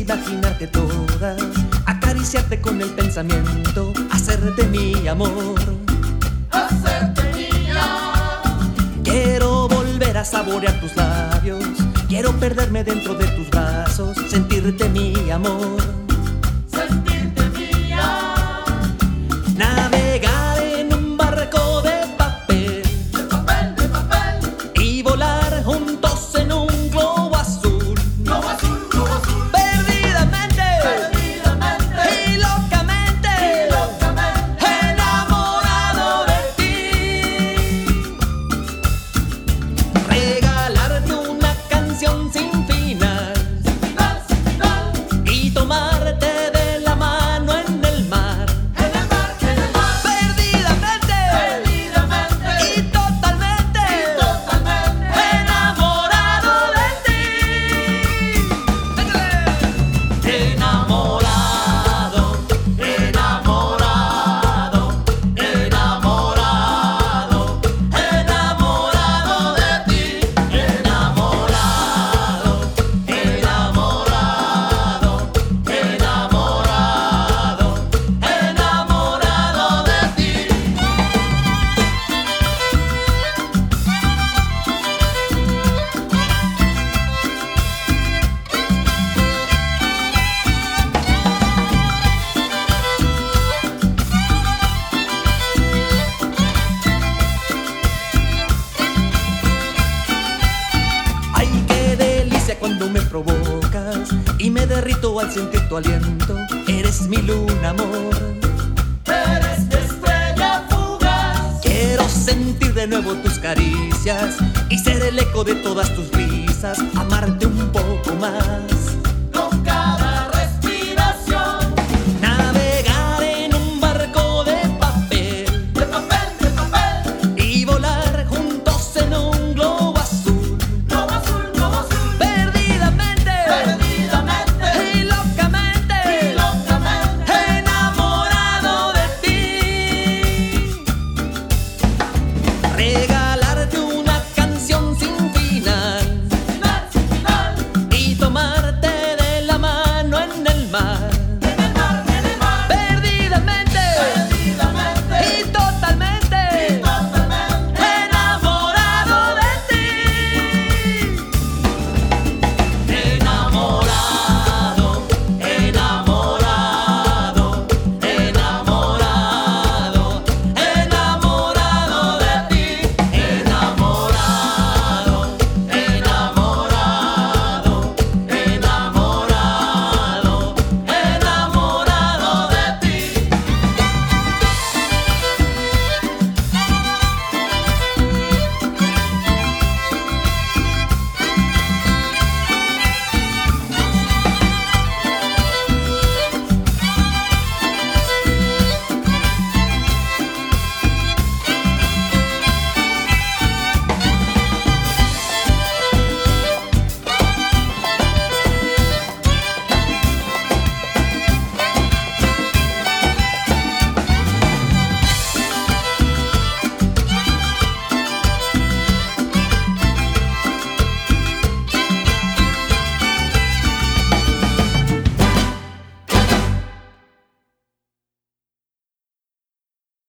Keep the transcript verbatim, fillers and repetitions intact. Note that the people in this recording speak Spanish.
imaginarte toda, acariciarte con el pensamiento, hacerte mi amor, hacerte mía. Quiero volver a saborear tus labios, quiero perderme dentro de tus brazos, sentirte mi amor, sentirte mía. Navegar en un barco de papel, de papel, de papel, y volar juntos en un globo azul, globo azul, globo azul, perdidamente, perdidamente y locamente, y locamente enamorado de ti. Regalarte una canción sin final, sin final, sin final, y tomarte de la mano en el mar, en el mar, en el mar, perdidamente, perdidamente y totalmente, y totalmente enamorado de ti. Enamorado, enamorado, enamorado, enamorado de ti. Enamorado, enamorado, enamorado, enamorado de ti. Ay, qué delicia cuando me provocas y me derrito al sentir tu aliento. Eres mi luna, amor. eres mi estrella fugaz. Quiero sentir de nuevo tus caricias y ser el eco de todas tus risas, amarte un poco más.